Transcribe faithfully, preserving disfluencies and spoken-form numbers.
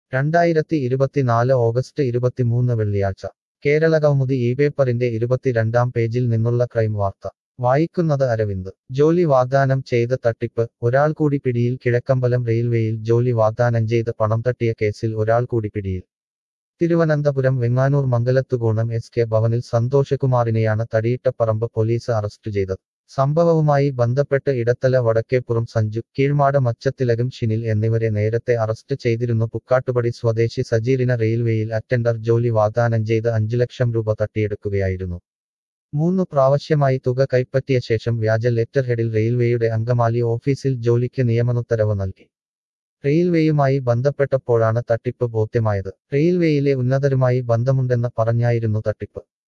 രണ്ടായിരത്തി ഇരുപത്തിനാല് ഓഗസ്റ്റ് ഇരുപത്തിമൂന്ന് വെള്ളിയാഴ്ച കേരള കൗമുദി ഈ പേപ്പറിന്റെ ഇരുപത്തിരണ്ടാം പേജിൽ നിന്നുള്ള ക്രൈം വാർത്ത വായിക്കുന്നത് അരവിന്ദ് ജോലി വാഗ്ദാനം ചെയ്ത് തട്ടിപ്പ് ഒരാൾ കൂടി പിടിയിൽ കിഴക്കമ്പലം റെയിൽവേയിൽ ജോലി വാഗ്ദാനം ചെയ്ത് പണം തട്ടിയ കേസിൽ ഒരാൾ കൂടി പിടിയിൽ തിരുവനന്തപുരം വെങ്ങാനൂർ മംഗലത്തുകോണം എസ് കെ ഭവനിൽ സന്തോഷകുമാറിനെയാണ് തടിയിട്ടപ്പറമ്പ് പോലീസ് അറസ്റ്റ് ചെയ്തത് സംഭവവുമായി ബന്ധപ്പെട്ട് ഇടത്തല വടക്കേപ്പുറം സഞ്ജു കീഴ്മാട് മച്ചത്തിലകം ഷിനിൽ എന്നിവരെ നേരത്തെ അറസ്റ്റ് ചെയ്തിരുന്നു. പുക്കാട്ടുപടി സ്വദേശി സജീറിന് റെയിൽവേയിൽ അറ്റൻഡർ ജോലി വാഗ്ദാനം ചെയ്ത് അഞ്ചു ലക്ഷം രൂപ തട്ടിയെടുക്കുകയായിരുന്നു. മൂന്നു പ്രാവശ്യമായി തുക കൈപ്പറ്റിയ ശേഷം വ്യാജ ലെറ്റർ ഹെഡിൽ റെയിൽവേയുടെ അങ്കമാലി ഓഫീസിൽ ജോലിക്ക് നിയമനോത്തരവ് നൽകി. റെയിൽവേയുമായി ബന്ധപ്പെട്ടപ്പോഴാണ് തട്ടിപ്പ് ബോധ്യമായത്. റെയിൽവേയിലെ ഉന്നതരുമായി ബന്ധമുണ്ടെന്ന് പറഞ്ഞായിരുന്നു തട്ടിപ്പ്.